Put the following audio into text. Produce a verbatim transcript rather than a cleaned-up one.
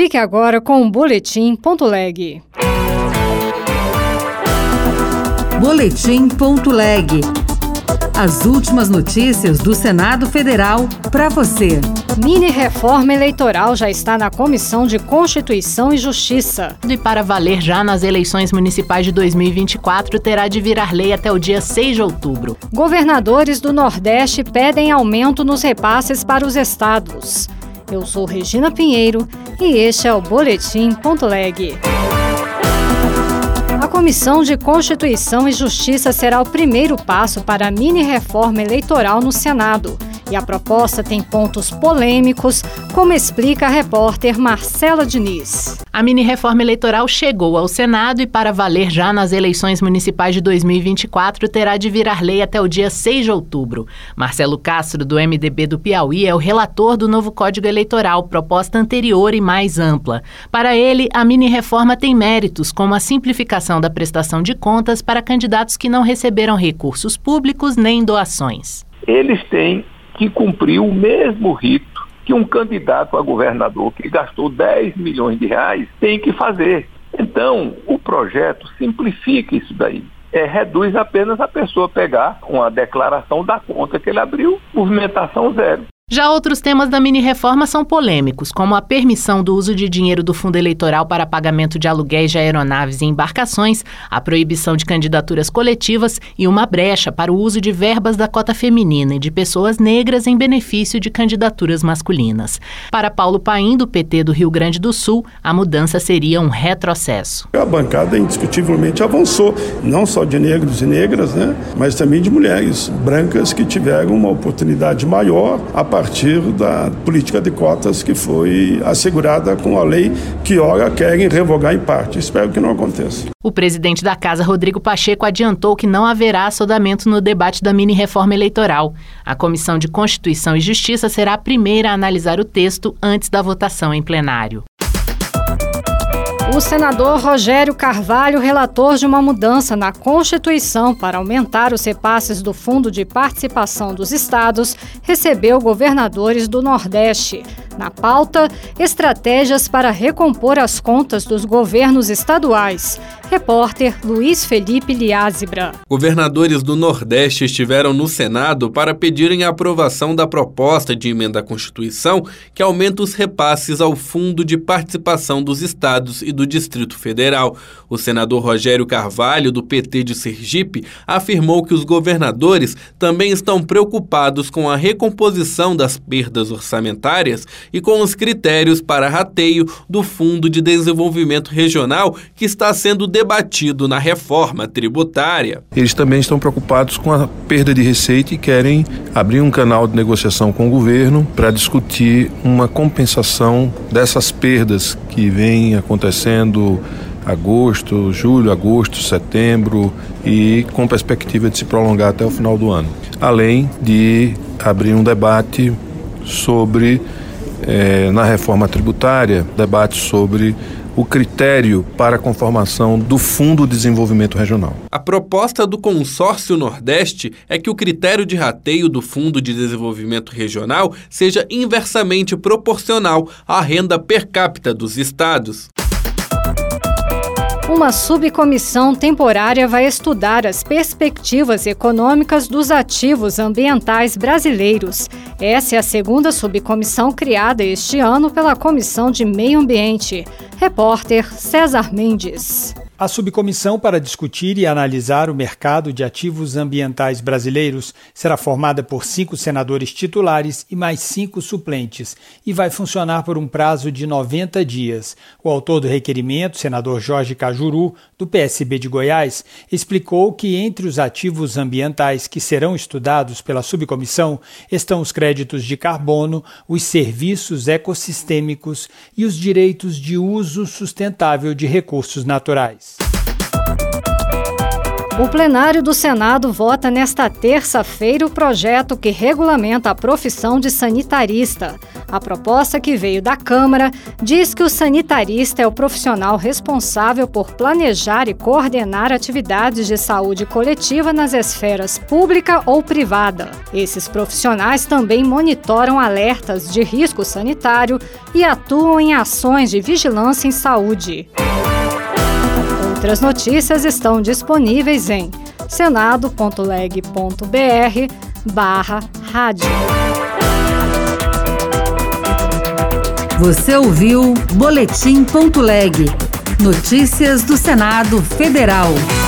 Fique agora com o Boletim ponto leg. Boletim ponto leg. As últimas notícias do Senado Federal para você. Mini-reforma eleitoral já está na Comissão de Constituição e Justiça. E para valer já nas eleições municipais de dois mil e vinte e quatro, terá de virar lei até o dia seis de outubro. Governadores do Nordeste pedem aumento nos repasses para os estados. Eu sou Regina Pinheiro e este é o Boletim ponto leg. A Comissão de Constituição e Justiça será o primeiro passo para a mini-reforma eleitoral no Senado. E a proposta tem pontos polêmicos, como explica a repórter Marcela Diniz. A mini-reforma eleitoral chegou ao Senado e, para valer já nas eleições municipais de dois mil e vinte e quatro, terá de virar lei até o dia seis de outubro. Marcelo Castro, do M D B do Piauí, é o relator do novo Código Eleitoral, proposta anterior e mais ampla. Para ele, a mini-reforma tem méritos, como a simplificação da prestação de contas para candidatos que não receberam recursos públicos nem doações. Eles têm que cumprir o mesmo rito que um candidato a governador que gastou dez milhões de reais tem que fazer. Então, o projeto simplifica isso daí. É, reduz apenas a pessoa pegar uma declaração da conta que ele abriu, movimentação zero. Já outros temas da mini-reforma são polêmicos, como a permissão do uso de dinheiro do fundo eleitoral para pagamento de aluguéis de aeronaves e embarcações, a proibição de candidaturas coletivas e uma brecha para o uso de verbas da cota feminina e de pessoas negras em benefício de candidaturas masculinas. Para Paulo Paim, do P T do Rio Grande do Sul, a mudança seria um retrocesso. A bancada indiscutivelmente avançou, não só de negros e negras, né, mas também de mulheres brancas que tiveram uma oportunidade maior a partir da política de cotas que foi assegurada com a lei que ora querem revogar em parte. Espero que não aconteça. O presidente da Casa, Rodrigo Pacheco, adiantou que não haverá assodamento no debate da mini-reforma eleitoral. A Comissão de Constituição e Justiça será a primeira a analisar o texto antes da votação em plenário. O senador Rogério Carvalho, relator de uma mudança na Constituição para aumentar os repasses do Fundo de Participação dos Estados, recebeu governadores do Nordeste. Na pauta, estratégias para recompor as contas dos governos estaduais. Repórter Luiz Felipe Liázebra. Governadores do Nordeste estiveram no Senado para pedirem a aprovação da proposta de emenda à Constituição que aumenta os repasses ao Fundo de Participação dos Estados e do Distrito Federal. O senador Rogério Carvalho, do P T de Sergipe, afirmou que os governadores também estão preocupados com a recomposição das perdas orçamentárias e com os critérios para rateio do Fundo de Desenvolvimento Regional que está sendo debatido na reforma tributária. Eles também estão preocupados com a perda de receita e querem abrir um canal de negociação com o governo para discutir uma compensação dessas perdas que vêm acontecendo agosto, julho, agosto, setembro e com perspectiva de se prolongar até o final do ano. Além de abrir um debate sobre É, na reforma tributária, debate sobre o critério para a conformação do Fundo de Desenvolvimento Regional. A proposta do Consórcio Nordeste é que o critério de rateio do Fundo de Desenvolvimento Regional seja inversamente proporcional à renda per capita dos estados. Uma subcomissão temporária vai estudar as perspectivas econômicas dos ativos ambientais brasileiros. Essa é a segunda subcomissão criada este ano pela Comissão de Meio Ambiente. Repórter César Mendes. A subcomissão para discutir e analisar o mercado de ativos ambientais brasileiros será formada por cinco senadores titulares e mais cinco suplentes e vai funcionar por um prazo de noventa dias. O autor do requerimento, senador Jorge Cajuru, do P S B de Goiás, explicou que entre os ativos ambientais que serão estudados pela subcomissão estão os créditos de carbono, os serviços ecossistêmicos e os direitos de uso sustentável de recursos naturais. O plenário do Senado vota nesta terça-feira o projeto que regulamenta a profissão de sanitarista. A proposta, que veio da Câmara, diz que o sanitarista é o profissional responsável por planejar e coordenar atividades de saúde coletiva nas esferas pública ou privada. Esses profissionais também monitoram alertas de risco sanitário e atuam em ações de vigilância em saúde. Outras notícias estão disponíveis em senado.leg.br barra rádio. Você ouviu Boletim.leg. Notícias do Senado Federal.